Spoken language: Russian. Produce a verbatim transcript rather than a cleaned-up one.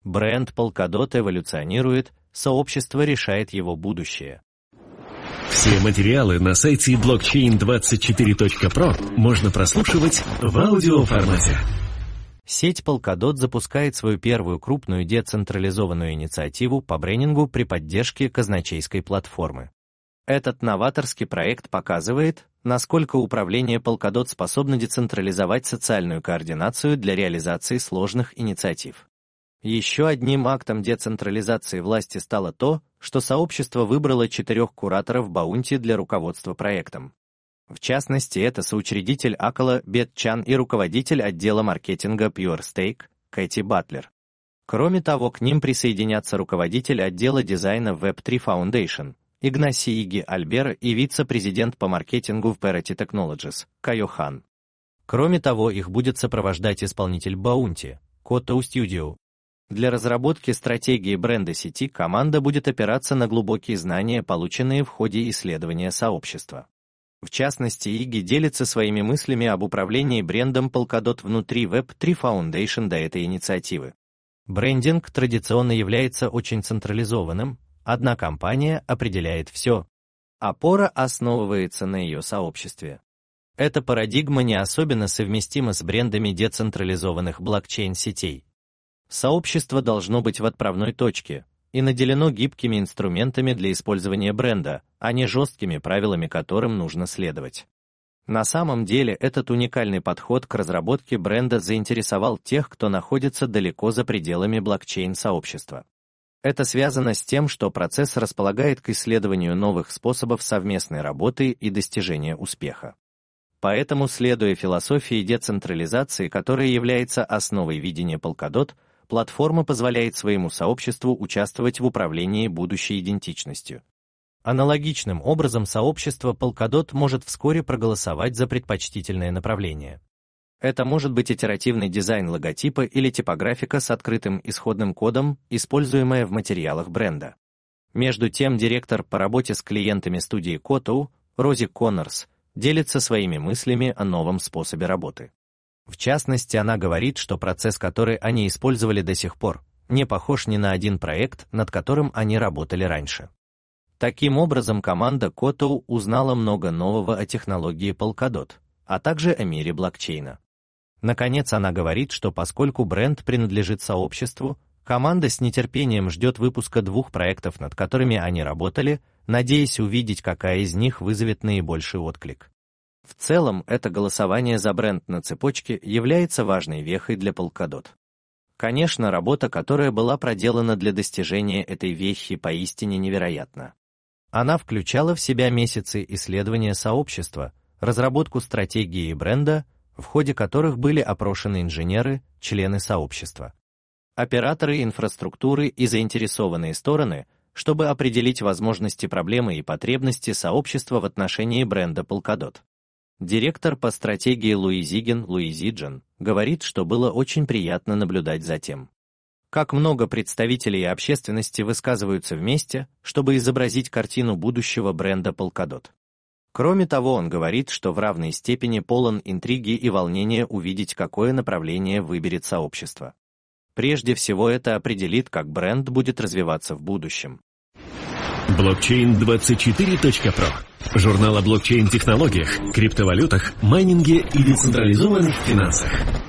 Бренд Polkadot эволюционирует, сообщество решает его будущее. Все материалы на сайте блокчейн двадцать четыре точка про можно прослушивать в аудиоформате. Сеть Polkadot запускает свою первую крупную децентрализованную инициативу по брендингу при поддержке казначейской платформы. Этот новаторский проект показывает, насколько управление Polkadot способно децентрализовать социальную координацию для реализации сложных инициатив. Еще одним актом децентрализации власти стало то, что сообщество выбрало четырех кураторов баунти для руководства проектом. В частности, это соучредитель Акала Бет Чан и руководитель отдела маркетинга PureStake Кэти Батлер. Кроме того, к ним присоединятся руководитель отдела дизайна веб три Foundation Игнаси Иги Альбер и вице-президент по маркетингу в Parity Technologies Кайо Хан. Кроме того, их будет сопровождать исполнитель баунти Kotou Studio. Для разработки стратегии бренда сети команда будет опираться на глубокие знания, полученные в ходе исследования сообщества. В частности, Иги делится своими мыслями об управлении брендом Polkadot внутри веб три Foundation до этой инициативы. Брендинг традиционно является очень централизованным, одна компания определяет все. Опора основывается на ее сообществе. Эта парадигма не особенно совместима с брендами децентрализованных блокчейн-сетей. Сообщество должно быть в отправной точке и наделено гибкими инструментами для использования бренда, а не жесткими правилами, которым нужно следовать. На самом деле, этот уникальный подход к разработке бренда заинтересовал тех, кто находится далеко за пределами блокчейн-сообщества. Это связано с тем, что процесс располагает к исследованию новых способов совместной работы и достижения успеха. Поэтому, следуя философии децентрализации, которая является основой видения Polkadot, платформа позволяет своему сообществу участвовать в управлении будущей идентичностью. Аналогичным образом сообщество Polkadot может вскоре проголосовать за предпочтительное направление. Это может быть итеративный дизайн логотипа или типографика с открытым исходным кодом, используемая в материалах бренда. Между тем, директор по работе с клиентами студии Kotou, Рози Коннорс, делится своими мыслями о новом способе работы. В частности, она говорит, что процесс, который они использовали до сих пор, не похож ни на один проект, над которым они работали раньше. Таким образом, команда Kotou узнала много нового о технологии Polkadot, а также о мире блокчейна. Наконец, она говорит, что поскольку бренд принадлежит сообществу, команда с нетерпением ждет выпуска двух проектов, над которыми они работали, надеясь увидеть, какая из них вызовет наибольший отклик. В целом, это голосование за бренд на цепочке является важной вехой для Polkadot. Конечно, работа, которая была проделана для достижения этой вехи, поистине невероятна. Она включала в себя месяцы исследования сообщества, разработку стратегии бренда, в ходе которых были опрошены инженеры, члены сообщества, операторы инфраструктуры и заинтересованные стороны, чтобы определить возможности, проблемы и потребности сообщества в отношении бренда Polkadot. Директор по стратегии Луи Зиген, Луи Зиджен, говорит, что было очень приятно наблюдать за тем, как много представителей общественности высказываются вместе, чтобы изобразить картину будущего бренда Polkadot. Кроме того, он говорит, что в равной степени полон интриги и волнения увидеть, какое направление выберет сообщество. Прежде всего, это определит, как бренд будет развиваться в будущем. блокчейн двадцать четыре точка про. Журнал о блокчейн-технологиях, криптовалютах, майнинге и децентрализованных финансах.